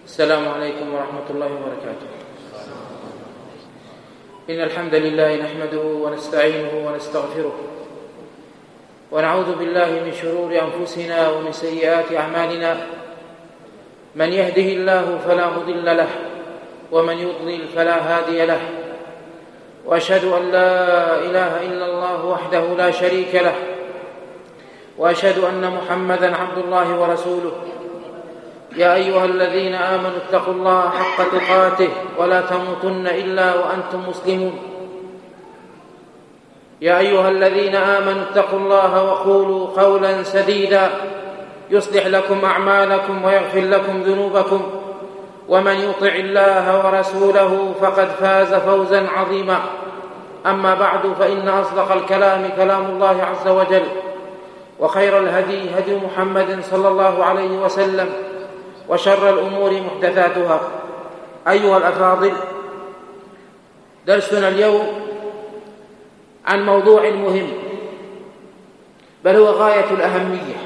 السلام عليكم ورحمة الله وبركاته. إن الحمد لله نحمده ونستعينه ونستغفره ونعوذ بالله من شرور أنفسنا ومن سيئات أعمالنا. من يهده الله فلا مضل له ومن يضلل فلا هادي له، وأشهد أن لا إله إلا الله وحده لا شريك له، وأشهد أن محمدًا عبد الله ورسوله. يا أيها الذين آمنوا اتقوا الله حق تقاته ولا تموتن إلا وأنتم مسلمون. يا أيها الذين آمنوا اتقوا الله وقولوا قولا سديدا يصلح لكم أعمالكم ويغفر لكم ذنوبكم، ومن يطع الله ورسوله فقد فاز فوزا عظيما. أما بعد، فإن أصدق الكلام كلام الله عز وجل، وخير الهدي هدي محمد صلى الله عليه وسلم، وشر الأمور محدثاتها. أيها الأفاضل، درسنا اليوم عن موضوع مهم، بل هو غاية الأهمية،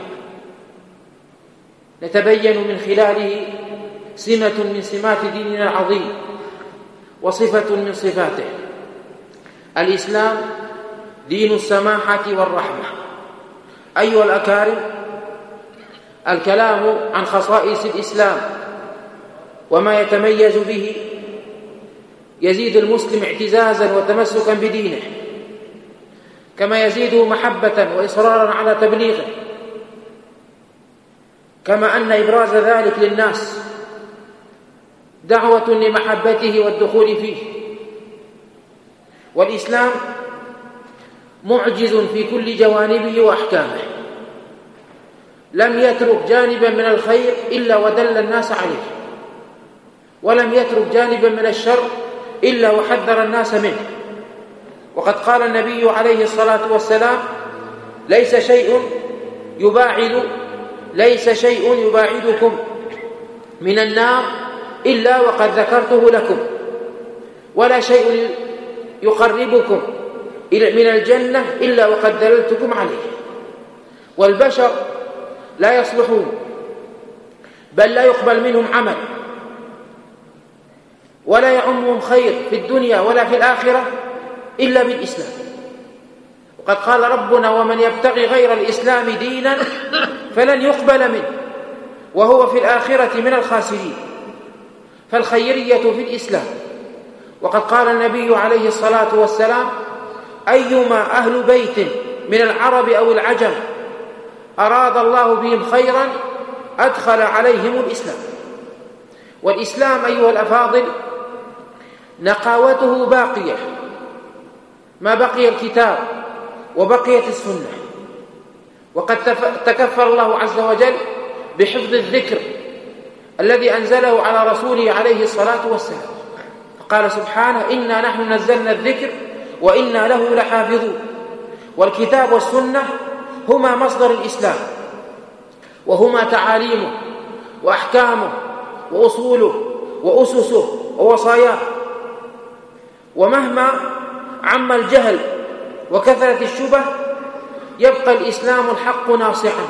نتبين من خلاله سمة من سمات ديننا العظيم وصفة من صفاته. الإسلام دين السماحة والرحمة. أيها الأكارم، الكلام عن خصائص الإسلام وما يتميز به يزيد المسلم اعتزازا وتمسكا بدينه، كما يزيده محبة وإصرارا على تبليغه، كما أن إبراز ذلك للناس دعوة لمحبته والدخول فيه. والإسلام معجز في كل جوانبه وأحكامه، لم يترك جانبا من الخير إلا ودل الناس عليه، ولم يترك جانبا من الشر إلا وحذر الناس منه. وقد قال النبي عليه الصلاة والسلام: ليس شيء يباعدكم من النار إلا وقد ذكرته لكم، ولا شيء يقربكم من الجنة إلا وقد دللتكم عليه. والبشر لا يصلحون، بل لا يقبل منهم عمل ولا يعمهم خير في الدنيا ولا في الآخرة إلا بالإسلام. وقد قال ربنا: ومن يبتغي غير الإسلام دينا فلن يقبل منه وهو في الآخرة من الخاسرين. فالخيرية في الإسلام. وقد قال النبي عليه الصلاة والسلام: أيما أهل بيت من العرب أو العجم أراد الله بهم خيرا أدخل عليهم الإسلام. والإسلام أيها الأفاضل نقاوته باقية ما بقي الكتاب وبقيت السنة. وقد تكفل الله عز وجل بحفظ الذكر الذي أنزله على رسوله عليه الصلاة والسلام، فقال سبحانه: إنا نحن نزلنا الذكر وإنا له لحافظون. والكتاب والسنة هما مصدر الإسلام، وهما تعاليمه وأحكامه وأصوله وأسسه ووصاياه. ومهما عم الجهل وكثرة الشبه يبقى الإسلام الحق ناصعا،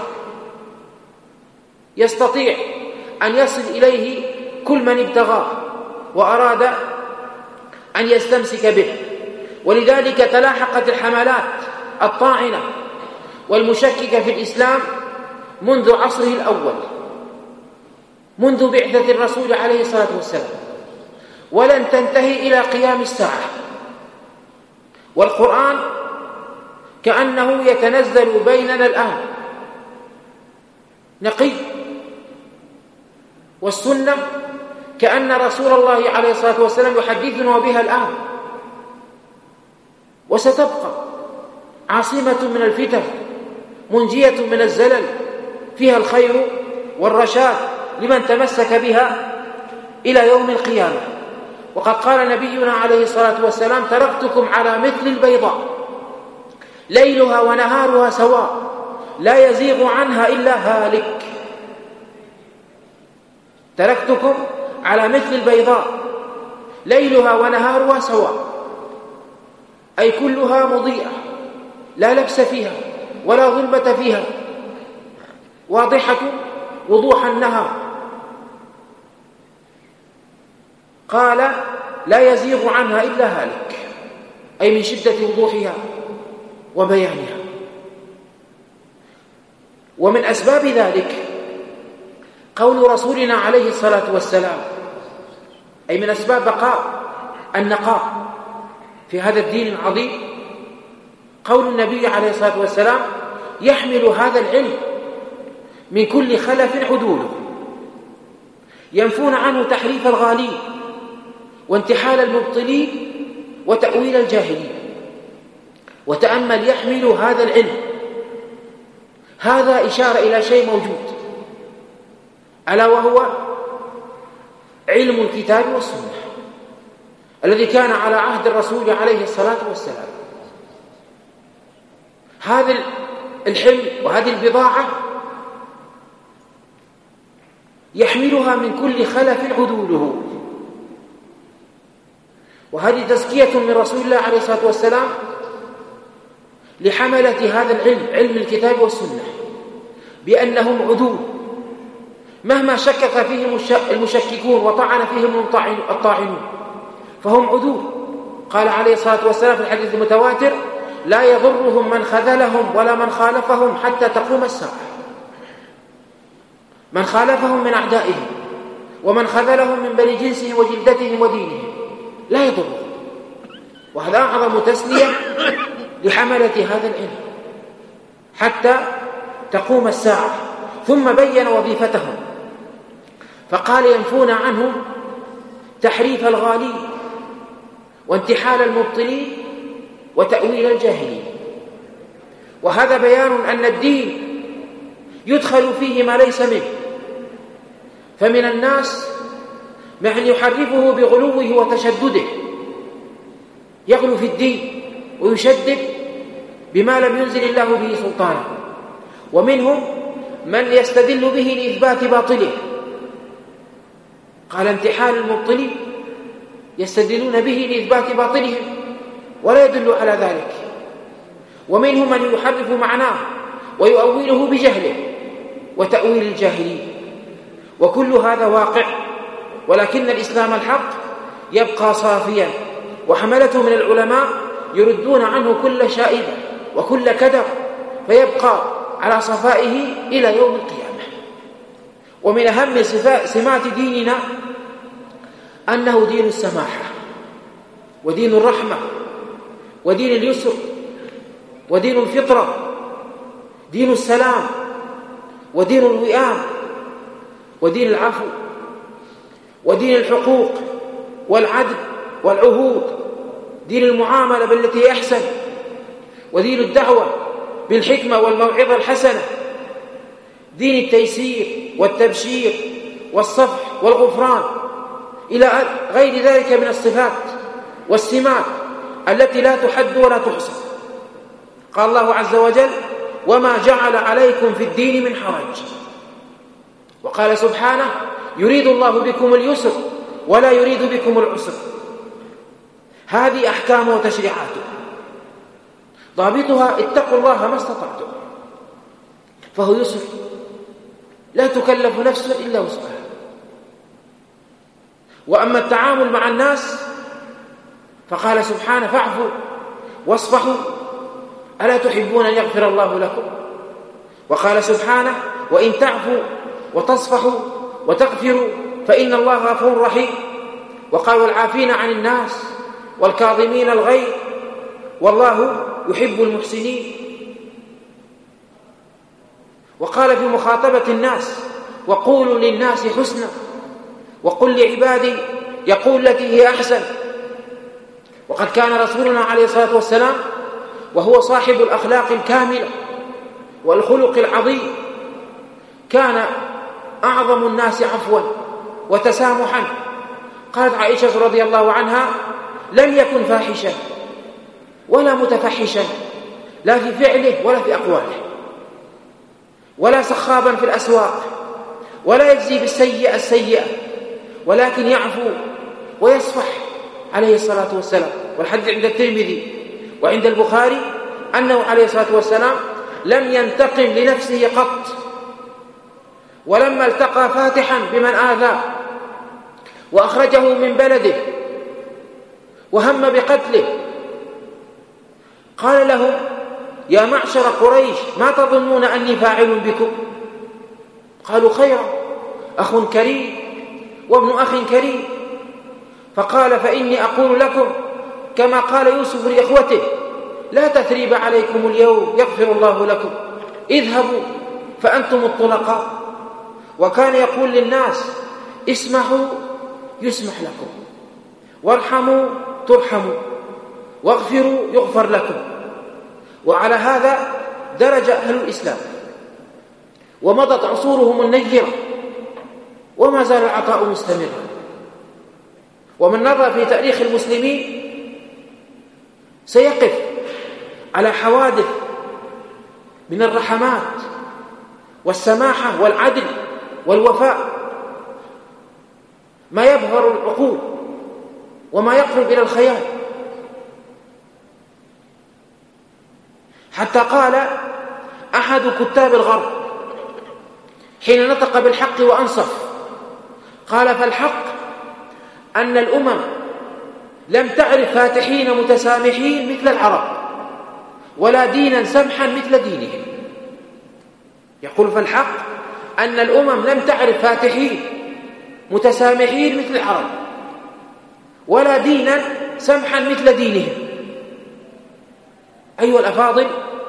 يستطيع أن يصل إليه كل من ابتغاه وأراد أن يستمسك به. ولذلك تلاحقت الحملات الطاعنة والمشككة في الإسلام منذ عصره الأول، منذ بعثة الرسول عليه الصلاة والسلام، ولن تنتهي إلى قيام الساعة. والقرآن كأنه يتنزل بيننا الآن نقي، والسنة كأن رسول الله عليه الصلاة والسلام يحدثنا بها الآن. وستبقى عاصمة من الفتن، منجية من الزلل، فيها الخير والرشاد لمن تمسك بها إلى يوم القيامة. وقد قال نبينا عليه الصلاة والسلام: تركتكم على مثل البيضاء ليلها ونهارها سواء لا يزيغ عنها إلا هالك. تركتكم على مثل البيضاء ليلها ونهارها سواء، أي كلها مضيئة لا لبس فيها ولا ظلمة فيها، واضحة وضوح النهار. قال لا يزيغ عنها إلا هالك، أي من شدة وضوحها وبيانها. ومن أسباب ذلك قول رسولنا عليه الصلاة والسلام، أي من أسباب بقاء النقاء في هذا الدين العظيم، قول النبي عليه الصلاة والسلام: يحمل هذا العلم من كل خلف عدوله، ينفون عنه تحريف الغالين وانتحال المبطلين وتأويل الجاهلين. وتأمل: يحمل هذا العلم، هذا إشارة إلى شيء موجود، ألا وهو علم الكتاب والسنة الذي كان على عهد الرسول عليه الصلاة والسلام. هذا الحلم وهذه البضاعة يحملها من كل خلف عدوله، وهذه تزكية من رسول الله عليه الصلاة والسلام لحملة هذا العلم، علم الكتاب والسنة، بأنهم عدول مهما شكك فيهم المشككون وطعن فيهم الطاعنون، فهم عدول. قال عليه الصلاة والسلام في الحديث المتواتر: لا يضرهم من خذلهم ولا من خالفهم حتى تقوم الساعة. من خالفهم من أعدائهم ومن خذلهم من بني جنسهم وجلدتهم ودينهم لا يضرهم. وهذا أعظم تسلية لحملة هذا العلم حتى تقوم الساعة. ثم بين وظيفتهم فقال: ينفون عنه تحريف الغالين وانتحال المبطلين وتأويل الجاهلين. وهذا بيان أن الدين يدخل فيه ما ليس منه، فمن الناس من يحرفه بغلوه وتشدده، يغلو في الدين ويشدد بما لم ينزل الله به سلطانا، ومنهم من يستدل به لإثبات باطله. قال: انتحال المبطلين، يستدلون به لإثبات باطلهم ولا يدل على ذلك. ومنهم من يحرف معناه ويؤوله بجهله وتأويل الجاهلين. وكل هذا واقع، ولكن الإسلام الحق يبقى صافيا، وحملته من العلماء يردون عنه كل شائبة وكل كدر، فيبقى على صفائه إلى يوم القيامة. ومن أهم سمات ديننا أنه دين السماحة ودين الرحمة ودين اليسر ودين الفطرة، دين السلام ودين الوئام ودين العفو ودين الحقوق والعدل والعهود، دين المعاملة بالتي أحسن، ودين الدعوة بالحكمة والموعظة الحسنة، دين التيسير والتبشير والصفح والغفران، إلى غير ذلك من الصفات والسمات التي لا تحد ولا تحصى. قال الله عز وجل: وما جعل عليكم في الدين من حرج. وقال سبحانه: يريد الله بكم اليسر ولا يريد بكم العسر. هذه أحكام وتشريعاته، ضابطها: اتقوا الله ما استطعتم، فهو يسر لا تكلف نفس إلا وسعها. وأما التعامل مع الناس فقال سبحانه: فاعفوا واصفحوا ألا تحبون أن يغفر الله لكم. وقال سبحانه: وإن تعفوا وتصفحوا وتغفروا فإن الله غفور رحيم. وقال: والعافين عن الناس والكاظمين الغيظ والله يحب المحسنين. وقال في مخاطبة الناس: وقولوا للناس حسنا وقل لعبادي يقول التي هي أحسن. وقد كان رسولنا عليه الصلاة والسلام وهو صاحب الأخلاق الكاملة والخلق العظيم كان أعظم الناس عفوا وتسامحا. قالت عائشة رضي الله عنها: لم يكن فاحشا ولا متفحشا، لا في فعله ولا في أقواله، ولا سخابا في الأسواق، ولا يجزي بالسيئة السيئة، ولكن يعفو ويصفح عليه الصلاة والسلام. والحديث عند الترمذي وعند البخاري أنه عليه الصلاة والسلام لم ينتقم لنفسه قط، ولما التقى فاتحا بمن آذاه وأخرجه من بلده وهم بقتله، قال لهم: يا معشر قريش، ما تظنون أني فاعل بكم؟ قالوا: خيرا، أخ كريم وابن أخ كريم. فقال: فإني أقول لكم كما قال يوسف لإخوته: لا تثريب عليكم اليوم، يغفر الله لكم، اذهبوا فأنتم الطلقاء. وكان يقول للناس: اسمحوا يسمح لكم، وارحموا ترحموا، واغفروا يغفر لكم. وعلى هذا درج أهل الإسلام، ومضت عصورهم النيرة، وما زال العطاء مستمرا. ومن نظر في تاريخ المسلمين سيقف على حوادث من الرحمات والسماحة والعدل والوفاء ما يبهر العقول وما يقرب إلى الخيال. حتى قال أحد كتاب الغرب حين نطق بالحق وأنصف، قال: فالحق أن الأمم لم تعرف فاتحين متسامحين مثل العرب، ولا دينا سمحا مثل دينهم. يقول: فالحق أن الأمم لم تعرف فاتحين متسامحين مثل العرب، ولا دينا سمحا مثل دينهم. أيها الأفاضل،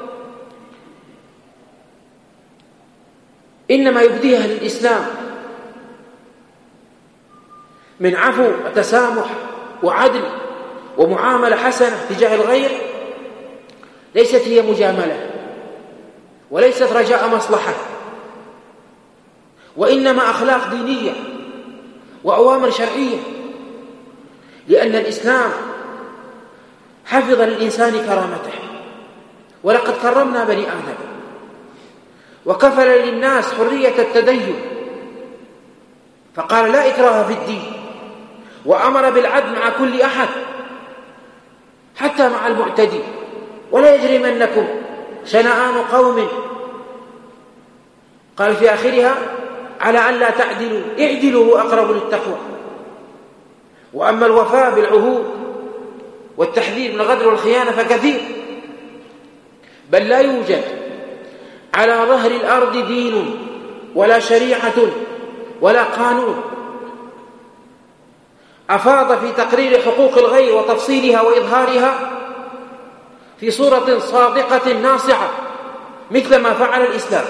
إنما يبديها للإسلام من عفو وتسامح وعدل ومعاملة حسنة تجاه الغير ليست هي مجاملة، وليست رجاء مصلحة، وإنما أخلاق دينية وأوامر شرعية. لأن الإسلام حفظ للإنسان كرامته، ولقد كرمنا بني آدم، وكفل للناس حرية التدين، فقال: لا إكراه في الدين، وأمر بالعدل مع كل أحد حتى مع المعتدي: ولا يجرمنكم شنآن قوم، قال في آخرها: على أن لا تعدلوا اعدلوا هو أقرب للتقوى. وأما الوفاء بالعهود والتحذير من الغدر والخيانة فكثير، بل لا يوجد على ظهر الأرض دين ولا شريعة ولا قانون أفاض في تقرير حقوق الغير وتفصيلها وإظهارها في صورة صادقة ناصعة مثل ما فعل الإسلام.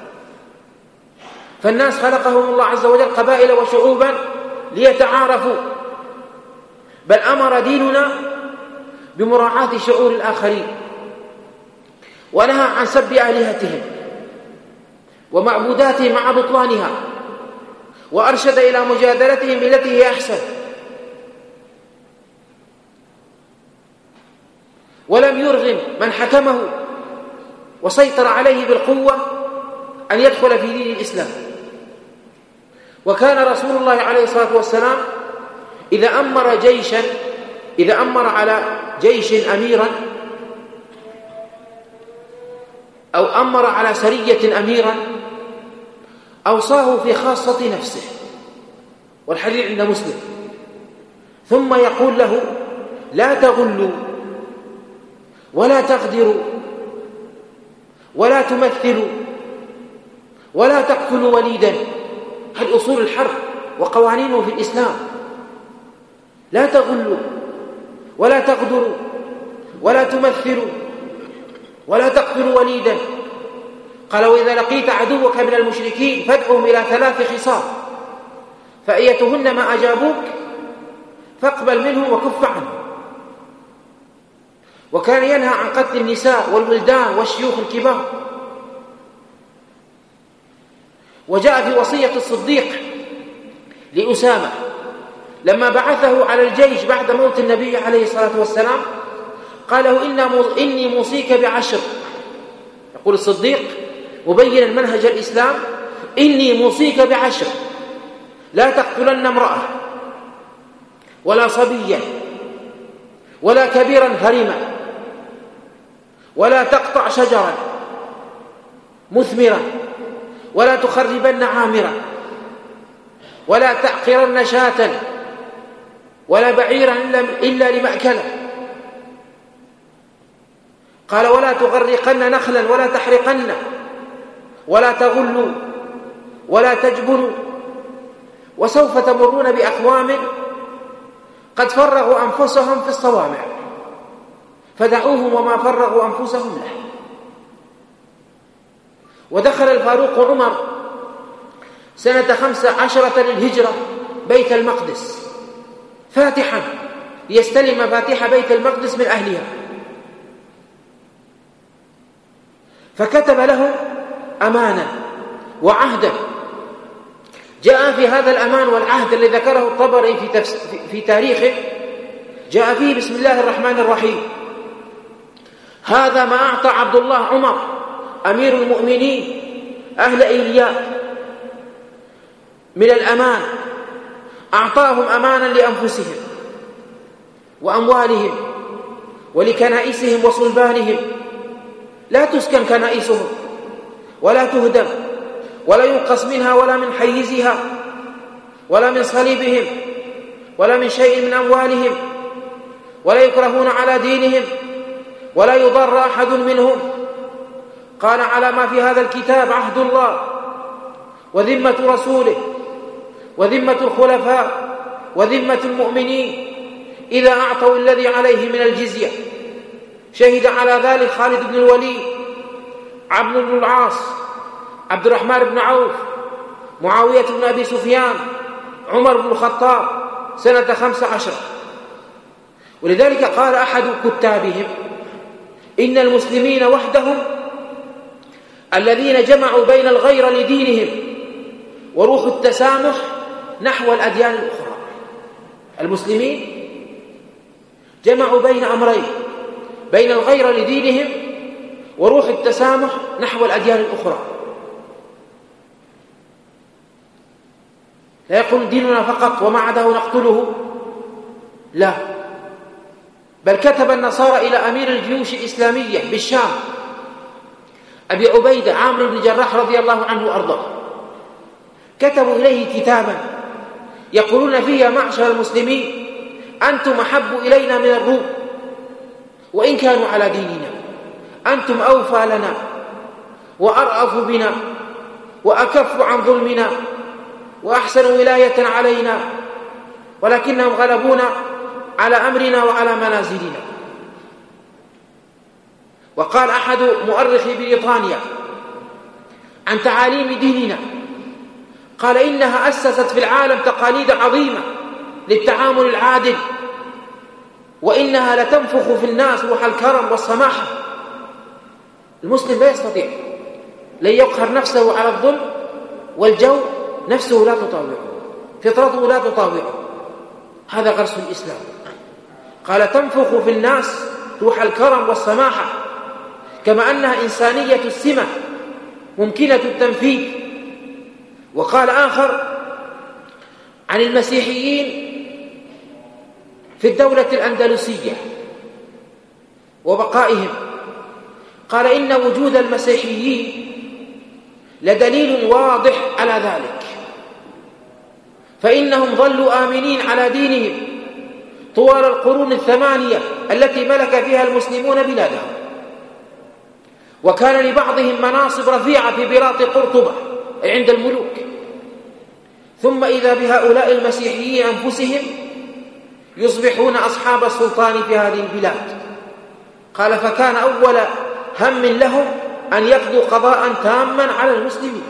فالناس خلقهم الله عز وجل قبائل وشعوبا ليتعارفوا، بل أمر ديننا بمراعاة شعور الآخرين، ونهى عن سب آلهتهم ومعبوداتهم مع بطلانها، وأرشد إلى مجادلتهم بالتي هي أحسن، ولم يرغم من حكمه وسيطر عليه بالقوة أن يدخل في دين الإسلام. وكان رسول الله عليه الصلاة والسلام إذا أمر على جيش أميرا أو أمر على سرية أميرا أوصاه في خاصة نفسه، والحديث عند مسلم، ثم يقول له: لا تغلوا ولا تغدروا ولا تمثلوا ولا تقتلوا وليدا. هذه أصول الحرب وقوانينه في الإسلام: لا تغلوا ولا تغدروا ولا تمثلوا ولا تقتلوا وليدا. قال: وإذا لقيت عدوك من المشركين فادعهم إلى 3 خصال، فأيتهن ما أجابوك فاقبل منهم وكف عنهم. وكان ينهى عن قتل النساء والولدان والشيوخ الكبار. وجاء في وصية الصديق لأسامة لما بعثه على الجيش بعد موت النبي عليه الصلاة والسلام، قال له: إني موصيك ب10. يقول الصديق مبينا منهج الإسلام: إني موصيك ب10، لا تقتلن امرأة ولا صبيا ولا كبيرا هرما، ولا تقطع شجرا مثمرا، ولا تخربن عامرا، ولا تعقرن شاة ولا بعيرا إلا لمأكله. قال ولا تغرقن نخلا ولا تحرقن ولا تغلوا ولا تجبنوا، وسوف تمرون بأقوام قد فرغوا أنفسهم في الصوامع فدعوهم وما فرغوا أنفسهم له. ودخل الفاروق عمر سنة 15 للهجرة بيت المقدس فاتحا ليستلم فاتح بيت المقدس من أهلها، فكتب له أمانا وعهدا. جاء في هذا الأمان والعهد الذي ذكره الطبري في تاريخه، جاء فيه بسم الله الرحمن الرحيم: هذا ما أعطى عبد الله عمر أمير المؤمنين أهل إيلياء من الأمان، أعطاهم أمانا لأنفسهم وأموالهم ولكنائسهم وصلبانهم، لا تسكن كنائسهم ولا تهدم ولا ينقص منها ولا من حيزها ولا من صليبهم ولا من شيء من أموالهم، ولا يكرهون على دينهم ولا يضر أحد منهم. قال على ما في هذا الكتاب عهد الله وذمة رسوله وذمة الخلفاء وذمة المؤمنين إذا أعطوا الذي عليه من الجزية. شهد على ذلك خالد بن الوليد، عمرو بن العاص، عبد الرحمن بن عوف، معاوية بن أبي سفيان، عمر بن الخطاب سنة 15. ولذلك قال أحد كتابهم: إن المسلمين وحدهم الذين جمعوا بين الغير لدينهم وروح التسامح نحو الأديان الأخرى. المسلمين جمعوا بين أمرين: بين الغير لدينهم وروح التسامح نحو الأديان الأخرى. لا يقول ديننا فقط وما عداه نقتله، لا، بل كتب النصارى إلى أمير الجيوش الإسلامية بالشام أبي عبيدة عامر بن الجراح رضي الله عنه وأرضاه، كتبوا إليه كتابا يقولون فيه: يا معشر المسلمين، أنتم أحب إلينا من الروم وإن كانوا على ديننا، أنتم أوفى لنا وأرأف بنا وأكف عن ظلمنا وأحسن ولاية علينا، ولكنهم غلبونا على أمرنا وعلى منازلنا. وقال أحد مؤرخي بريطانيا عن تعاليم ديننا، قال: إنها أسست في العالم تقاليد عظيمة للتعامل العادل، وإنها لتنفخ في الناس روح الكرم والسماحة. المسلم لا يستطيع لن يقهر نفسه على الظلم، والجو نفسه لا تطاوعه، فطرته لا تطاوعه، هذا غرس الإسلام. قال: تنفخ في الناس روح الكرم والسماحة، كما أنها إنسانية السمة ممكنة التنفيذ. وقال آخر عن المسيحيين في الدولة الأندلسية وبقائهم، قال: إن وجود المسيحيين لدليل واضح على ذلك، فإنهم ظلوا آمنين على دينهم طوال القرون 8 التي ملك فيها المسلمون بلادهم، وكان لبعضهم مناصب رفيعة في بلاط قرطبة أي عند الملوك. ثم إذا بهؤلاء المسيحيين أنفسهم يصبحون أصحاب السلطان في هذه البلاد. قال: فكان أول هم لهم أن يقضوا قضاء تاما على المسلمين.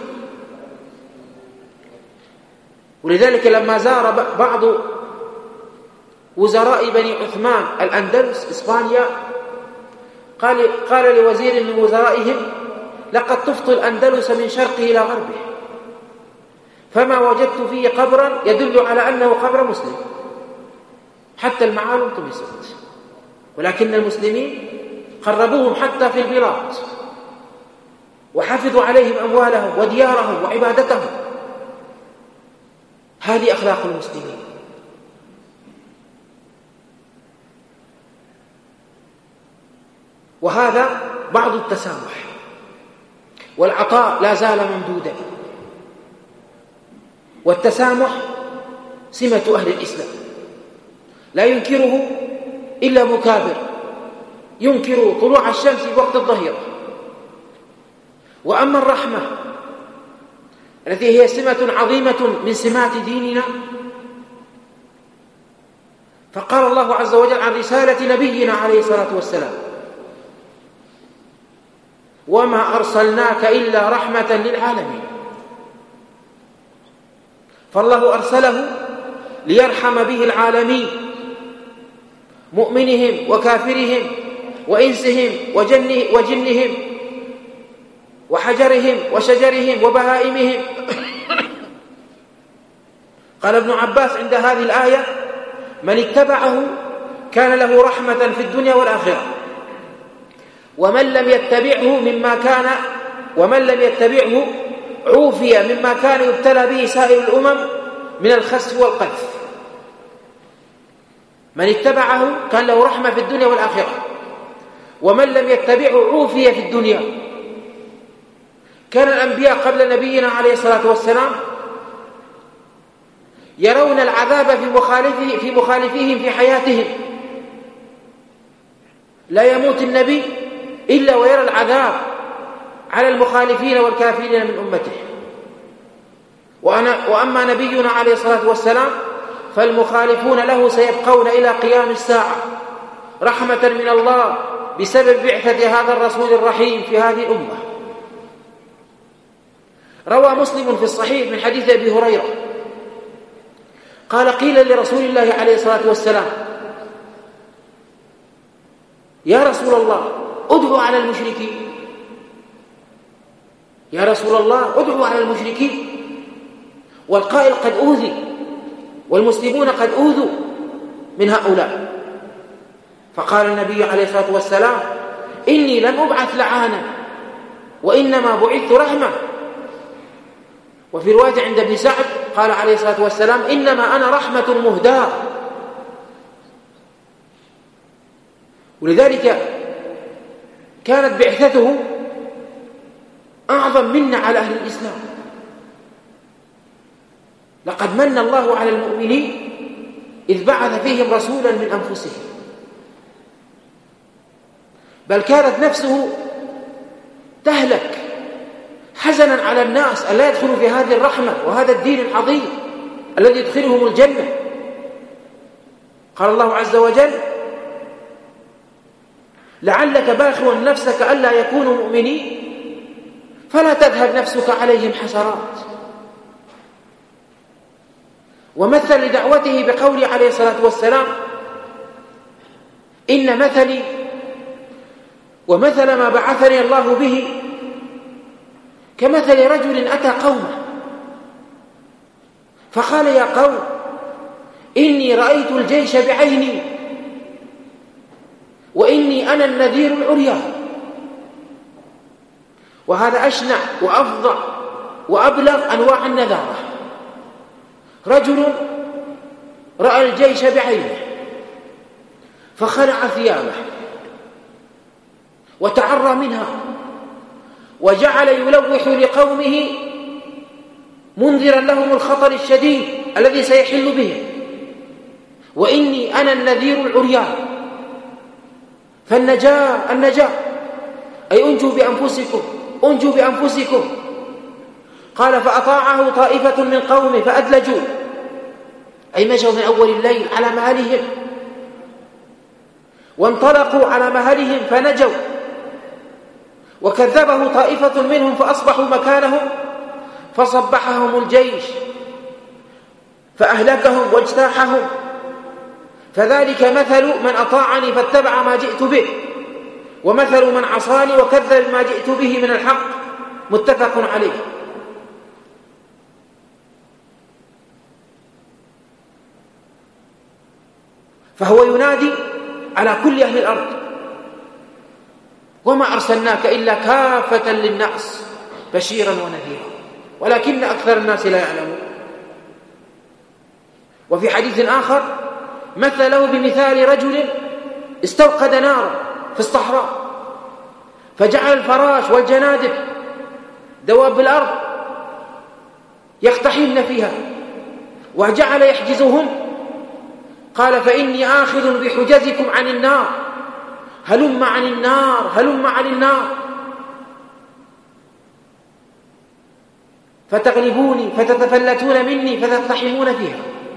ولذلك لما زار بعض وزراء بني عثمان الأندلس إسبانيا، قال لوزير من وزرائهم: لقد طفت الأندلس من شرقه إلى غربه، فما وجدت فيه قبرا يدل على أنه قبر مسلم، حتى المعالم طمست، ولكن المسلمين قربوهم حتى في البلاد وحفظوا عليهم أموالهم وديارهم وعبادتهم. هذه أخلاق المسلمين. وهذا بعض التسامح، والعطاء لا زال ممدودا، والتسامح سمة أهل الإسلام. لا ينكره إلا مكابر ينكر طلوع الشمس في وقت الظهيرة. وأما الرحمة التي هي سمة عظيمة من سمات ديننا، فقال الله عز وجل عن رسالة نبينا عليه الصلاة والسلام: وما أرسلناك إلا رحمة للعالمين. فالله أرسله ليرحم به العالمين، مؤمنهم وكافرهم وإنسهم وجنهم وحجرهم وشجرهم وبهائمهم. قال ابن عباس عند هذه الآية: من اتبعه كان له رحمة في الدنيا والآخرة، ومن لم يتبعه عوفي مما كان يبتلى به سائر الأمم من الخسف والقذف. من اتبعه كان له رحمة في الدنيا والآخرة، ومن لم يتبعه عوفي في الدنيا. كان الأنبياء قبل نبينا عليه الصلاة والسلام يرون العذاب في مخالفيهم في حياتهم، لا يموت النبي إلا ويرى العذاب على المخالفين والكافرين من أمته. وأما نبينا عليه الصلاة والسلام فالمخالفون له سيبقون إلى قيام الساعة رحمة من الله بسبب بعثة هذا الرسول الرحيم في هذه الأمة. روى مسلم في الصحيح من حديث أبي هريرة قال: قيل لرسول الله عليه الصلاة والسلام: يا رسول الله ادعو على المشركين. يا رسول الله ادعو على المشركين، والقائل قد أوذي والمسلمون قد أوذوا من هؤلاء. فقال النبي عليه الصلاة والسلام: إني لم أبعث لعانا وإنما بعثت رحمة. وفي رواية عند ابن سعد قال عليه الصلاة والسلام: إنما أنا رحمة مهداة. ولذلك كانت بعثته أعظم منة على أهل الإسلام. لقد من الله على المؤمنين إذ بعث فيهم رسولا من أنفسهم، بل كانت نفسه تهلك حزنا على الناس ألا يدخلوا في هذه الرحمة وهذا الدين العظيم الذي يدخلهم الجنة. قال الله عز وجل: لعلك باخع نفسك ألا يكونوا مؤمنين فلا تذهب نفسك عليهم حسرات. ومثل لدعوته بقوله عليه الصلاة والسلام: إن مثلي ومثل ما بعثني الله به كمثل رجل أتى قومه فقال: يا قوم إني رأيت الجيش بعيني وإني أنا النذير العريان. وهذا أشنع وأفظع وأبلغ أنواع النذارة. رجل رأى الجيش بعينه فخلع ثيابه وتعرى منها وجعل يلوح لقومه منذرا لهم الخطر الشديد الذي سيحل بهم: وإني أنا النذير العريان. فالنجاة أي أنجوا بأنفسكم. قال: فأطاعه طائفة من قومه فأدلجوا، أي مشوا من أول الليل على مهلهم، وانطلقوا على مهلهم فنجوا. وكذبه طائفة منهم فأصبحوا مكانهم فصبحهم الجيش فأهلكهم واجتاحهم. فذلك مثل من أطاعني فاتبع ما جئت به، ومثل من عصاني وكذب ما جئت به من الحق. متفق عليه. فهو ينادي على كل أهل الأرض: وما أرسلناك إلا كافة للناس بشيرا ونذيرا ولكن أكثر الناس لا يعلمون. وفي حديث آخر مثله بمثال رجل استوقد نارا في الصحراء فجعل الفراش والجنادب دواب الأرض يقتحمن فيها وجعل يحجزهم قال فإني آخذ بحجزكم عن النار، هلم عن النار هلم عن النار، فتغلبوني فتتفلتون مني فتقتحمون فيها.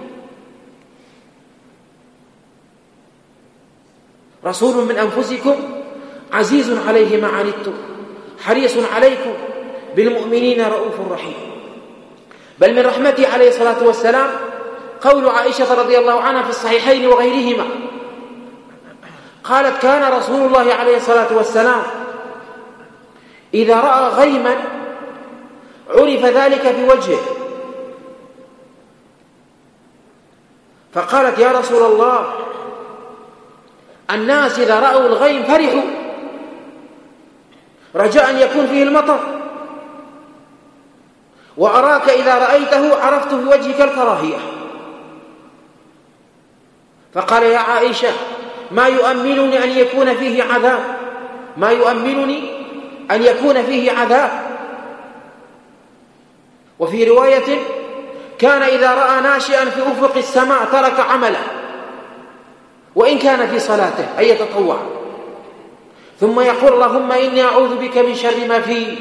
رسول من أنفسكم عزيز عليه ما عنتم حريص عليكم بالمؤمنين رؤوف رحيم. بل من رحمته عليه الصلاة والسلام قول عائشة رضي الله عنها في الصحيحين وغيرهما، قالت كان رسول الله عليه الصلاة والسلام إذا رأى غيما عرف ذلك في وجهه، فقالت يا رسول الله الناس إذا رأوا الغيم فرحوا رجاء أن يكون فيه المطر، وأراك إذا رأيته عرفت في وجهك الكراهية. فقال يا عائشة ما يؤمنني أن يكون فيه عذاب، ما يؤمنني أن يكون فيه عذاب. وفي رواية كان إذا رأى ناشئا في أفق السماء ترك عمله وإن كان في صلاته أي يتطوع، ثم يقول اللهم إني أعوذ بك من شر ما فيه،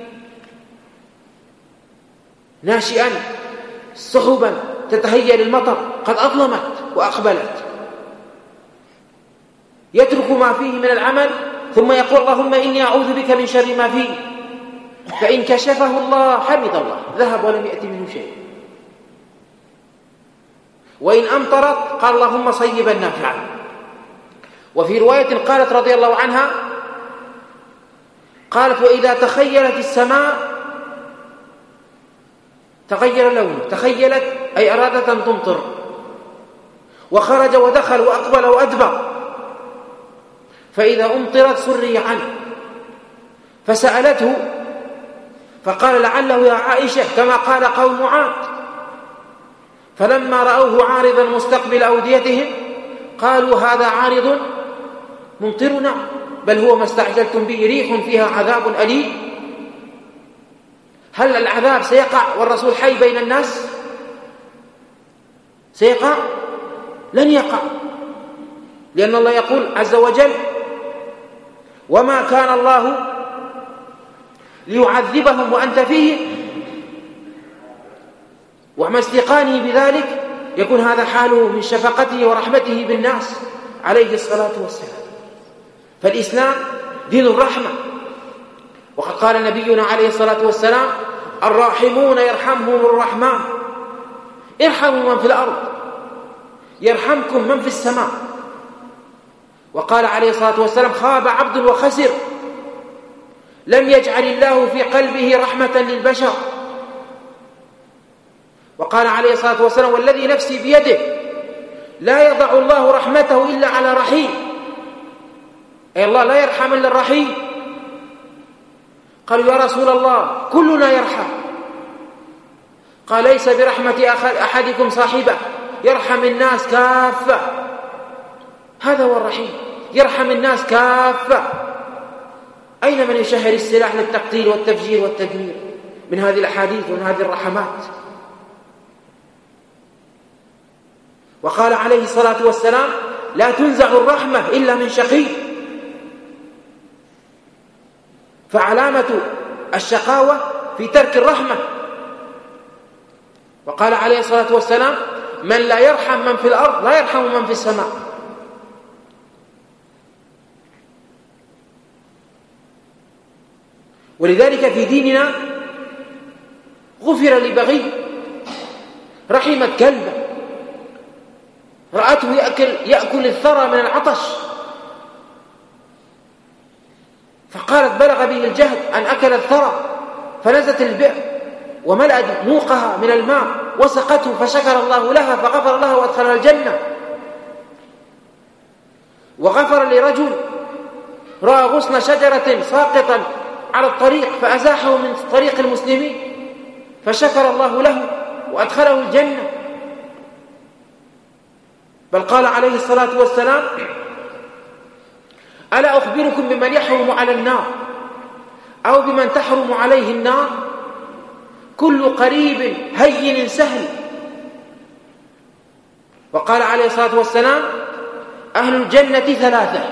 ناشئا سحبا تتهيأ للمطر قد أظلمت وأقبلت، يترك ما فيه من العمل ثم يقول اللهم إني أعوذ بك من شر ما فيه، فإن كشفه الله حمد الله ذهب ولم يأتي منه شيء، وإن أمطرت قال اللهم صيبا نافعا. وفي رواية قالت رضي الله عنها قالت وإذا تخيلت السماء تغير لونه، تخيلت أي أرادت أن تمطر، وخرج ودخل وأقبل وأدبر، فإذا أمطرت سري عنه، فسألته فقال لعله يا عائشة كما قال قوم عاد، فلما رأوه عارضا مستقبل أوديتهم قالوا هذا عارض ممطرنا بل هو ما استعجلتم به ريح فيها عذاب أليم. هل العذاب سيقع والرسول حي بين الناس؟ سيقع؟ لن يقع، لأن الله يقول عز وجل وما كان الله ليعذبهم وأنت فيهم، ومع استيقانه بذلك يكون هذا حاله من شفقته ورحمته بالناس عليه الصلاة والسلام. فالإسلام دين الرحمة، وقد قال نبينا عليه الصلاة والسلام الراحمون يرحمهم الرحمن، ارحموا من في الأرض يرحمكم من في السماء. وقال عليه الصلاة والسلام خاب عبد وخسر لم يجعل الله في قلبه رحمة للبشر. وقال عليه الصلاة والسلام والذي نفسي بيده لا يضع الله رحمته إلا على رحيم، أي الله لا يرحم إلا الرحيم. قالوا يا رسول الله كلنا يرحم، قال ليس برحمة أحدكم صاحبه، يرحم الناس كافة، هذا هو الرحيم، يرحم الناس كافة. أين من يشهر السلاح للتقتيل والتفجير والتدمير من هذه الأحاديث ومن هذه الرحمات؟ وقال عليه الصلاة والسلام لا تنزع الرحمة إلا من شقي، فعلامة الشقاوة في ترك الرحمة. وقال عليه الصلاة والسلام من لا يرحم من في الأرض لا يرحم من في السماء. ولذلك في ديننا غفر لبغي رحمت كلبا رأته يأكل الثرى من العطش، فقالت بلغ به الجهد أن أكل الثرى، فنزلت البئر وملأت موقها من الماء وسقته، فشكر الله لها فغفر لها وأدخلها الجنة. وغفر لرجل رأى غصن شجرة ساقطا على الطريق فأزاحه من طريق المسلمين، فشكر الله له وأدخله الجنة. بل قال عليه الصلاة والسلام ألا أخبركم بمن يحرم على النار أو بمن تحرم عليه النار؟ كل قريب هين سهل، وقال عليه الصلاة والسلام: أهل الجنة ثلاثة: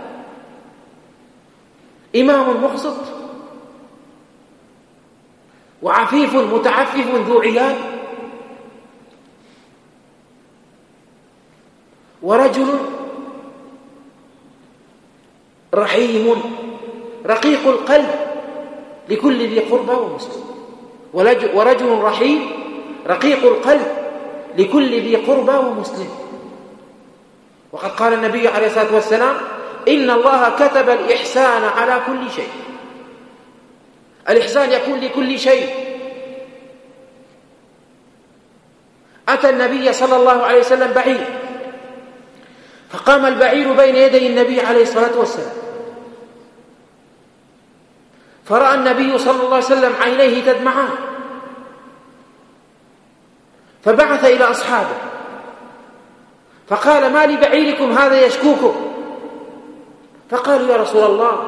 إمام مقسط، وعفيف متعفف ذو عيال، ورجل رحيم رقيق القلب لكل ذي قربى ومسلم. ورجل رحيم رقيق القلب لكل ذي قربى ومسلم. وقد قال النبي عليه الصلاة والسلام: إن الله كتب الإحسان على كل شيء. الإحسان يكون لكل شيء. أتى النبي صلى الله عليه وسلم بعير، فقام البعير بين يدي النبي عليه الصلاة والسلام، فرأى النبي صلى الله عليه وسلم عينيه تدمعان، فبعث إلى أصحابه فقال: ما لبعيركم هذا يشكوكم؟ فقالوا: يا رسول الله،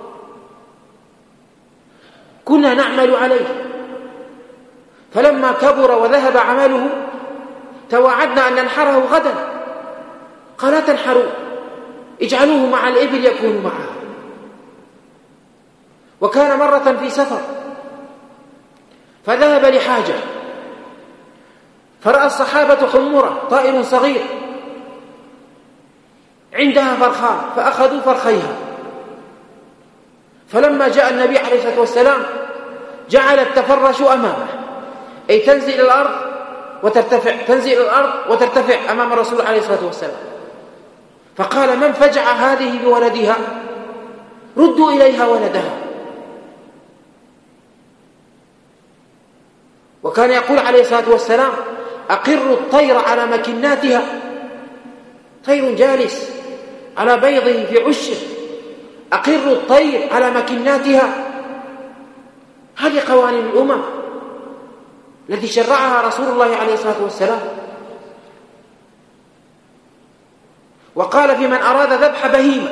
كنا نعمل عليه، فلما كبر وذهب عمله توعدنا أن ننحره غدا. قال: لا تنحروا، اجعلوه مع الإبل يكون معها. وكان مرة في سفر فذهب لحاجة، فرأى الصحابة حمرة طائر صغير عندها فرخان، فأخذوا فرخيها. فلما جاء النبي عليه الصلاة والسلام جعلت تفرش أمامه، أي تنزل إلى الأرض وترتفع، تنزل إلى الأرض وترتفع أمام الرسول عليه الصلاة والسلام. فقال: من فجع هذه بولدها؟ ردوا إليها ولدها. وكان يقول عليه الصلاة والسلام: أقروا الطير على مكناتها. طير جالس على بيضه في عشه، أقروا الطير على مكناتها. هذه قوانين الأمم التي شرعها رسول الله عليه الصلاة والسلام. وقال في من أراد ذبح بهيمة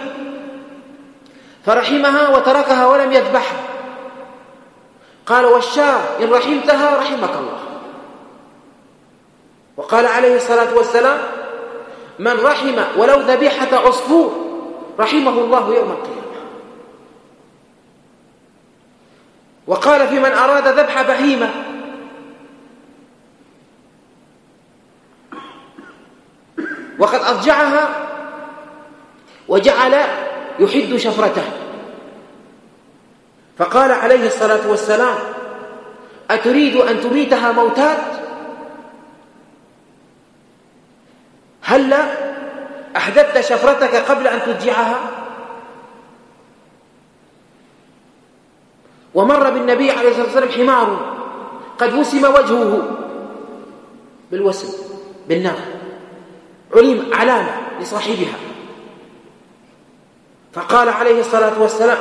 فرحمها وتركها ولم يذبحها، قال: والشاة إن رحمتها رحمك الله. وقال عليه الصلاة والسلام: من رحم ولو ذبيحة عصفور رحمه الله يوم القيامة. وقال في من أراد ذبح بهيمة: وقد أضجعها وجعل يحد شفرته. فقال عليه الصلاة والسلام: أتريد أن تميتها موتات؟ هلا أحدثت شفرتك قبل أن تضجعها؟ ومر بالنبي عليه الصلاة والسلام حمار قد وسم وجهه بالوسم بالنار، علامة لصاحبها. فقال عليه الصلاة والسلام: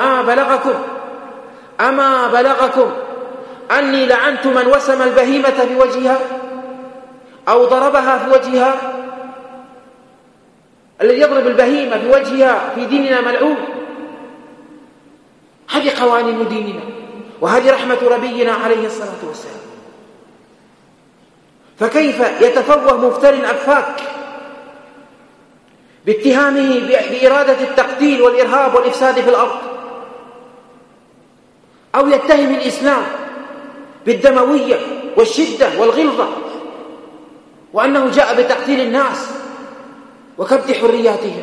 أما بلغكم أني لعنت من وسم البهيمة في وجهها أو ضربها في وجهها؟ الذي يضرب البهيمة في وجهها في ديننا ملعون. هذه قوانين ديننا، وهذه رحمة نبينا عليه الصلاة والسلام. فكيف يتفوه مفتر أفاك باتهامه بإرادة التقتيل والإرهاب والإفساد في الأرض، أو يتهم الإسلام بالدموية والشدة والغلظة، وأنه جاء بتقتيل الناس وكبت حرياتهم؟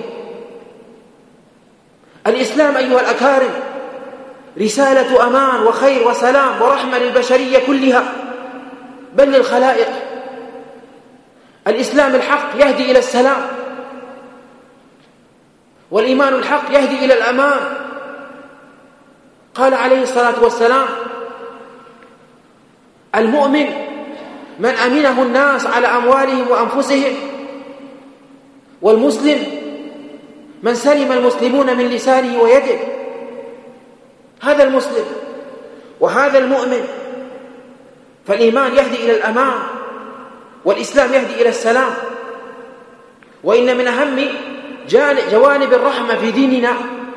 الإسلام أيها الأكارم رسالة أمان وخير وسلام ورحمة للبشرية كلها، بل للخلائق. الإسلام الحق يهدي إلى السلام، والإيمان الحق يهدي إلى الأمان. قال عليه الصلاة والسلام: المؤمن من أمنه الناس على أموالهم وأنفسهم، والمسلم من سلم المسلمون من لسانه ويده. هذا المسلم وهذا المؤمن. فالإيمان يهدي إلى الأمان، والإسلام يهدي إلى السلام. وإن من أهم جوانب الرحمة في ديننا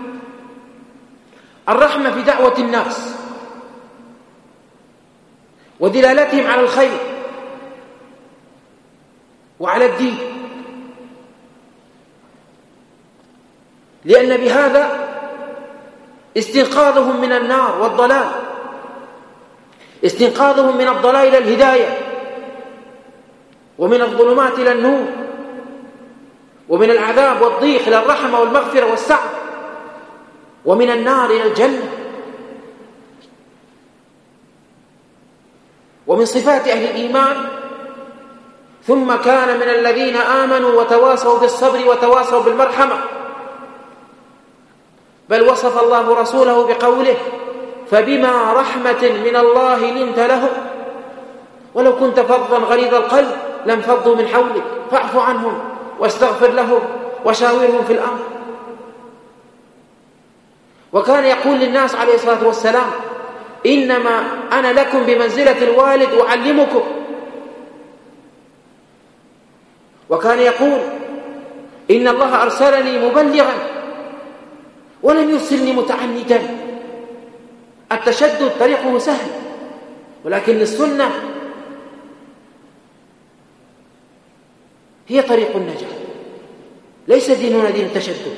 الرحمة في دعوة الناس ودلالتهم على الخير وعلى الدين. لأن بهذا استنقاذهم من النار والضلال، استنقاذهم من الضلال إلى الهداية، ومن الظلمات إلى النور، ومن العذاب والضيق إلى الرحمة والمغفرة والسعة، ومن النار إلى الجنة. ومن صفات أهل الإيمان: ثم كان من الذين آمنوا وتواصوا بالصبر وتواصوا بالمرحمة. بل وصف الله رسوله بقوله: فبما رحمة من الله لنت لهم ولو كنت فظا غليظ القلب لانفضوا من حولك فاعف عنهم واستغفر لهم وشاورهم في الأمر. وكان يقول للناس عليه الصلاة والسلام: إنما أنا لكم بمنزلة الوالد أعلمكم. وكان يقول: إن الله أرسلني مبلغا ولم يرسلني متعنتا. التشدد طريقه سهل، ولكن السنة هي طريق النجاة، ليس ديننا دين التشدد.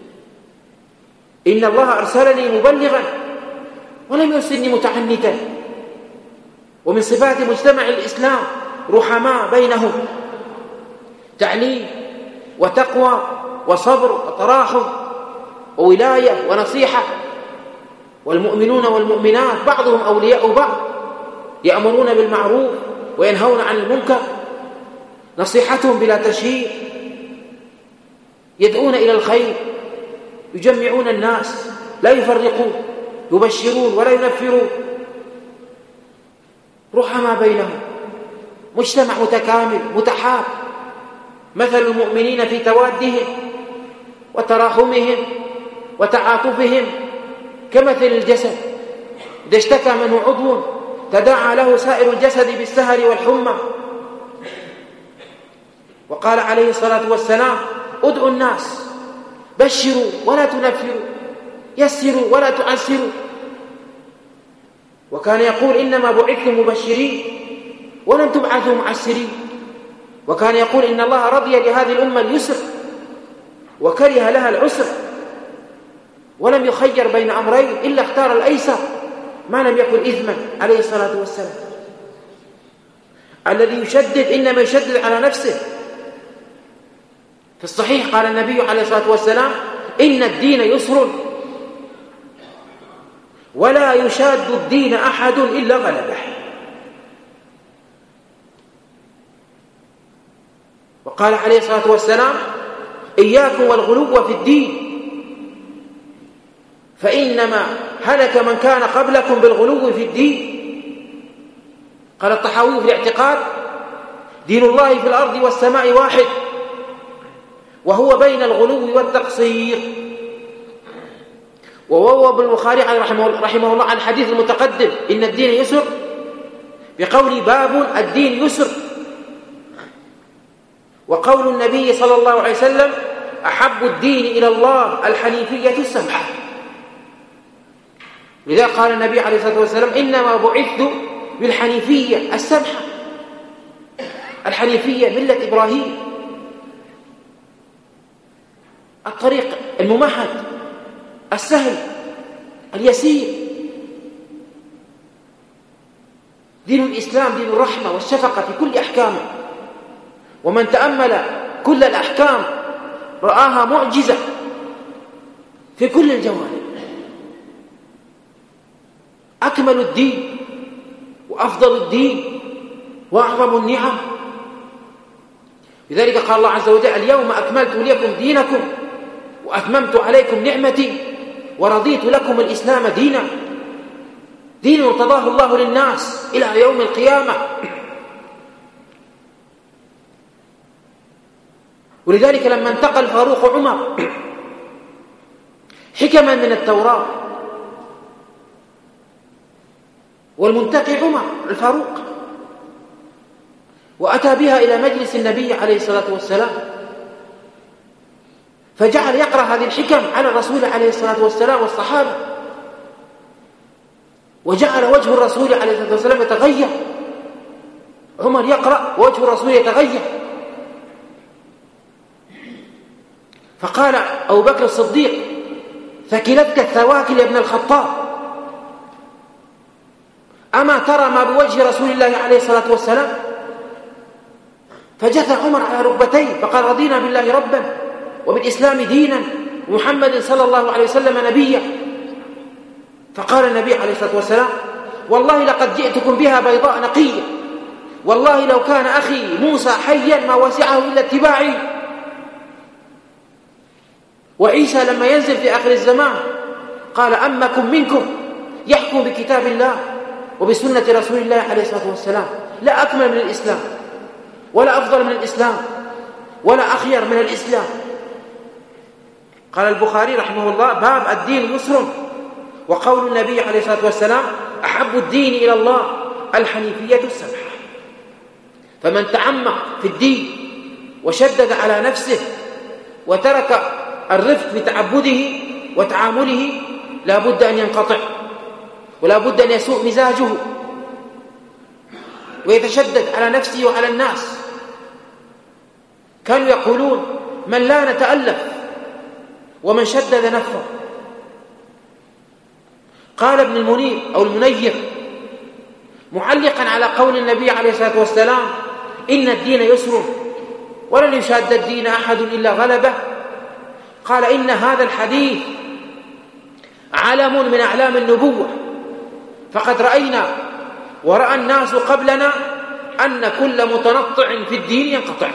إن الله أرسلني مبلغا ولم يرسلني متعنتا. ومن صفات مجتمع الإسلام رحماء بينهم، تعليم وتقوى وصبر وتراحم وولاية ونصيحة. والمؤمنون والمؤمنات بعضهم أولياء بعض، يأمرون بالمعروف وينهون عن المنكر، نصيحتهم بلا تشهير، يدعون إلى الخير، يجمعون الناس لا يفرقون، يبشرون ولا ينفرون، رحماء بينهم، مجتمع متكامل متحاب. مثل المؤمنين في توادهم وتراحمهم وتعاطفهم كمثل الجسد إذا اشتكى منه عضو تداعى له سائر الجسد بالسهر والحمى. وقال عليه الصلاة والسلام: ادعوا الناس، بشروا ولا تنفروا، يسروا ولا تعسروا. وكان يقول: إنما بعثتم مبشرين ولم تبعثوا معسرين. وكان يقول: إن الله رضي لهذه الأمة اليسر وكره لها العسر، ولم يخير بين أمرين إلا اختار الأيسر ما لم يكن إثما، عليه الصلاة والسلام. الذي يشدد إنما يشدد على نفسه. في الصحيح قال النبي عليه الصلاة والسلام: إن الدين يسر ولا يشاد الدين أحد إلا غلبه. وقال عليه الصلاة والسلام: إياكم والغلو في الدين فإنما هلك من كان قبلكم بالغلو في الدين. قال الطحاوي في الاعتقاد: دين الله في الأرض والسماء واحد، وهو بين الغلو والتقصير. وواب البخاري رحمه الله عن الحديث المتقدم: إن الدين يسر، بقول: باب الدين يسر. وقول النبي صلى الله عليه وسلم: أحب الدين إلى الله الحنيفية السمحة. لذا قال النبي عليه الصلاة والسلام: إنما بعثت بالحنيفية السمحة. الحنيفية ملة إبراهيم، الطريق الممهد السهل اليسير. دين الإسلام دين الرحمة والشفقة في كل أحكامه، ومن تأمل كل الأحكام رآها معجزة في كل الجوانب. أكمل الدين وأفضل الدين وأعظم النعم. لذلك قال الله عز وجل: اليوم أكملت لكم دينكم وأتممت عليكم نعمتي ورضيت لكم الإسلام دينا. دين ارتضاه الله للناس إلى يوم القيامة. ولذلك لما انتقل فاروق عمر حكما من التوراة، والمنتقي عمر الفاروق، وأتى بها إلى مجلس النبي عليه الصلاة والسلام، فجعل يقرأ هذه الحكم على الرسول عليه الصلاة والسلام والصحابة، وجعل وجه الرسول عليه الصلاة والسلام يتغير. عمر يقرأ ووجه الرسول يتغير، فقال أبو بكر الصديق: ثكلتك الثواكل يا ابن الخطاب، أما ترى ما بوجه رسول الله عليه الصلاة والسلام؟ فجثى عمر على ركبتيه فقال: رضينا بالله ربا وبالإسلام دينا ومحمد صلى الله عليه وسلم نبيا. فقال النبي عليه الصلاة والسلام: والله لقد جئتكم بها بيضاء نقية، والله لو كان أخي موسى حيا ما وسعه إلا اتباعي. وعيسى لما ينزل في آخر الزمان قال: أمكم منكم يحكم بكتاب الله وبسنة رسول الله عليه الصلاة والسلام. لا أكمل من الإسلام، ولا أفضل من الإسلام، ولا أخير من الإسلام. قال البخاري رحمه الله: باب الدين يسر. وقول النبي عليه الصلاة والسلام: أحب الدين إلى الله الحنيفية السمحة. فمن تعمق في الدين وشدد على نفسه وترك الرفق في تعبده وتعامله لا بد أن ينقطع، ولا بد أن يسوء مزاجه ويتشدد على نفسه وعلى الناس. كانوا يقولون: من لا نتألف ومن شدد نفسه. قال ابن المنير أو المنير معلقا على قول النبي عليه الصلاة والسلام: إن الدين يسر ولن يشاد الدين أحد إلا غلبه، قال: إن هذا الحديث علم من أعلام النبوة، فقد رأينا ورأى الناس قبلنا أن كل متنطع في الدين ينقطع.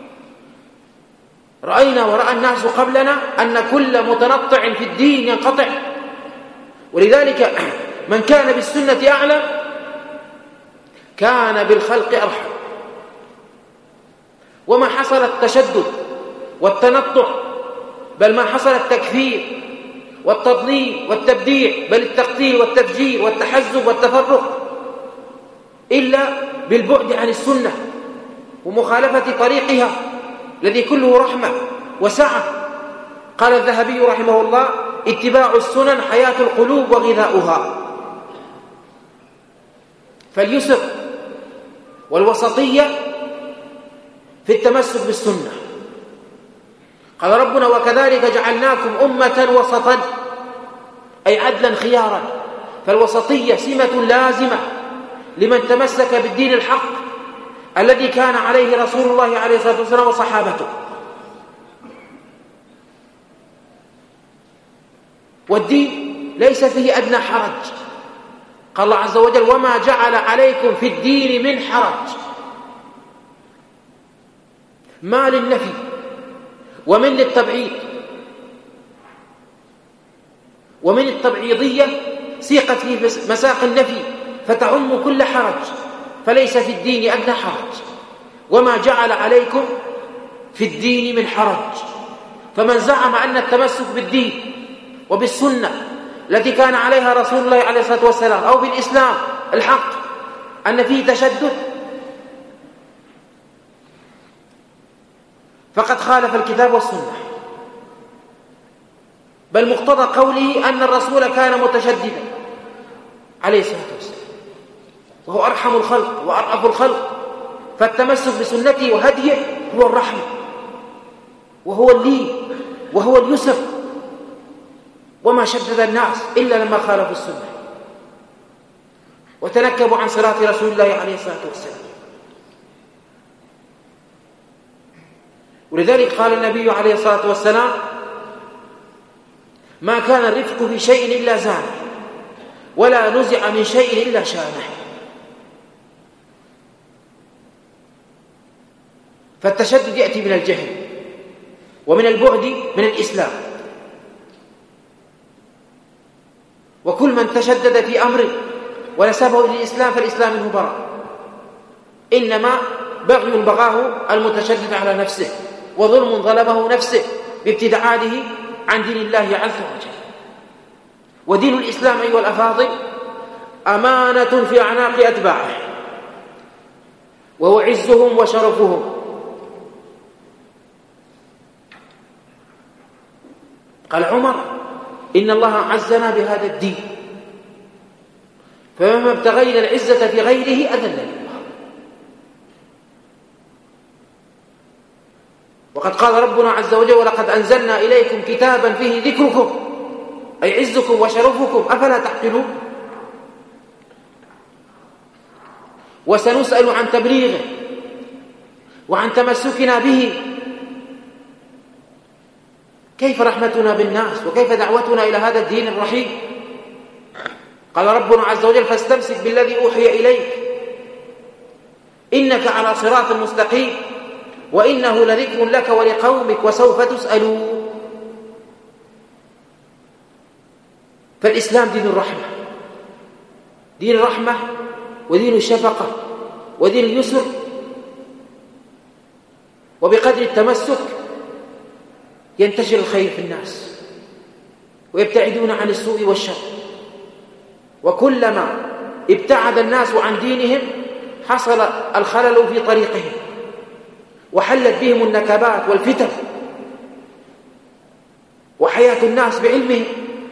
رأينا ورأى الناس قبلنا أن كل متنطع في الدين ينقطع. ولذلك من كان بالسنة أعلم كان بالخلق أرحم. وما حصل التشدد والتنطع، بل ما حصل التكفير والتضليل والتبديع، بل التقتيل والتفجير والتحزب والتفرق، إلا بالبعد عن السنة ومخالفة طريقها الذي كله رحمة وسعة. قال الذهبي رحمه الله: اتباع السنن حياة القلوب وغذاؤها. فاليسر والوسطية في التمسك بالسنة. قال ربنا: وكذلك جعلناكم أمة وسطا، أي عدلا خيارا. فالوسطية سمة لازمة لمن تمسك بالدين الحق الذي كان عليه رسول الله عليه الصلاة والسلام وصحابته. والدين ليس فيه أدنى حرج. قال الله عز وجل: وما جعل عليكم في الدين من حرج. ما للنفي ومن للتبعيض، ومن التبعيضية سيقت في مساق النفي فتعم كل حرج، فليس في الدين أدنى حرج. وما جعل عليكم في الدين من حرج. فمن زعم أن التمسك بالدين وبالسنة التي كان عليها رسول الله عليه الصلاة والسلام أو بالإسلام الحق أن فيه تشدد فقد خالف الكتاب والسنة. بل مقتضى قوله أن الرسول كان متشددا عليه الصلاة والسلام، وهو أرحم الخلق وأرأف الخلق، فالتمسك بسنته وهديه هو الرحمة وهو اللين وهو اليسر. وما شدد الناس إلا لما خالفوا السنة وتنكبوا عن صراط رسول الله عليه الصلاة والسلام. ولذلك قال النبي عليه الصلاة والسلام: ما كان الرفق في شيء إلا زانه، ولا نزع من شيء إلا شانه. فالتشدد يأتي من الجهل ومن البعد من الإسلام. وكل من تشدد في أمر ونسبه إلى الإسلام فالإسلام منه براء. إنما بغي بغاه المتشدد على نفسه، وظلم ظلمه نفسه بابتداعاته عن دين الله عز وجل. ودين الإسلام أيها الأفاضل أمانة في أعناق أتباعه، وهو عزهم وشرفهم. قال عمر: إن الله عزنا بهذا الدين، فمما ابتغينا العزة في غيره أذلنا الله. وقد قال ربنا عز وجل: ولقد أنزلنا إليكم كتابا فيه ذكركم، أي عزكم وشرفكم، أفلا تعقلون؟ وسنسأل عن تبليغه وعن تمسكنا به. كيف رحمتنا بالناس وكيف دعوتنا إلى هذا الدين الرحيم؟ قال ربنا عز وجل: فاستمسك بالذي أوحي إليك إنك على صراط مستقيم وإنه لذكر لك ولقومك وسوف تسألون. فالإسلام دين الرحمة، دين الرحمة ودين الشفقة ودين اليسر، وبقدر التمسك ينتشر الخير في الناس ويبتعدون عن السوء والشر. وكلما ابتعد الناس عن دينهم حصل الخلل في طريقهم وحلت بهم النكبات والفتن، وحياة الناس بعلمهم.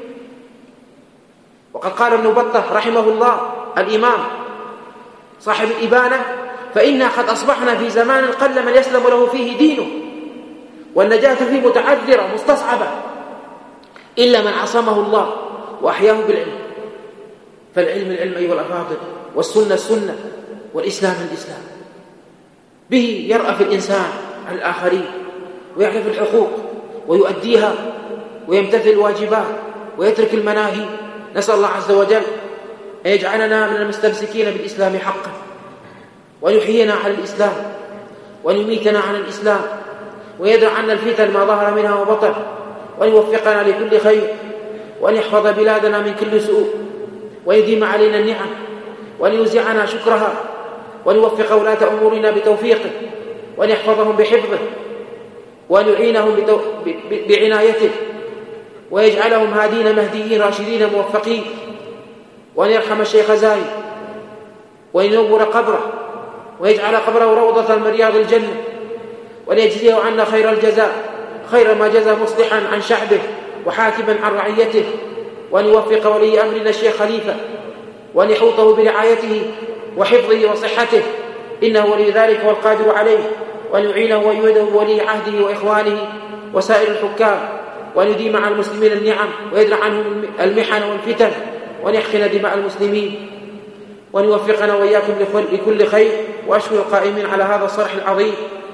وقد قال ابن بطة رحمه الله الإمام صاحب الإبانة: فإنا قد أصبحنا في زمان قل من يسلم له فيه دينه، والنجاة فيه متعذرة مستصعبة إلا من عصمه الله وأحياه بالعلم. فالعلم العلم أيها الأفاضل، والسنة السنة، والإسلام الإسلام. به يرأف الإنسان على الآخرين ويعرف الحقوق ويؤديها ويمتثل الواجبات ويترك المناهي. نسأل الله عز وجل أن يجعلنا من المستمسكين بالإسلام حقا، وأن يحيينا على الإسلام، وأن يميتنا على الإسلام، ويدع عنا الفتن ما ظهر منها وبطن، وأن يوفقنا لكل خير، وأن يحفظ بلادنا من كل سوء، وأن يديم علينا النعم، وأن يوزعنا شكرها، وأن يوفق ولاة أمورنا بتوفيقه، وأن يحفظهم بحفظه، وأن يعينهم بعنايته، ويجعلهم هادين مهديين راشدين موفقين، وأن يرحم الشيخ زايد، وأن ينور قبره، ويجعل قبره روضة من رياض الجنة، وأن يجزيه عنا خير الجزاء، خير ما جزى مصلحا عن شعبه وحاكما عن رعيته، وأن يوفق ولي أمرنا الشيخ خليفة، وأن يحوطه برعايته وحفظه وصحته، إنه ولي ذلك والقادر عليه، وأن يعينه ويؤيده ولي عهده وإخوانه وسائر الحكام، وأن يديم على المسلمين النعم ويدرع عنهم المحن والفتن، وأن يحقن دماء المسلمين، وأن يوفقنا وإياكم لكل خير. وأشكر القائمين على هذا الصرح العظيم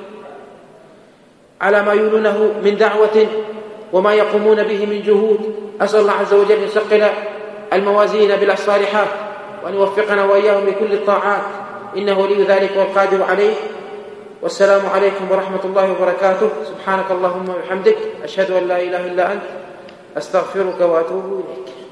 على ما يولونه من دعوة وما يقومون به من جهود. أسأل الله عز وجل أن يثقل الموازين بالصالحات، وأن يوفقنا وإياهم لكل الطاعات، إنه ولي ذلك والقادر عليه. والسلام عليكم ورحمة الله وبركاته. سبحانك اللهم وبحمدك، أشهد أن لا إله إلا أنت، أستغفرك وأتوب إليك.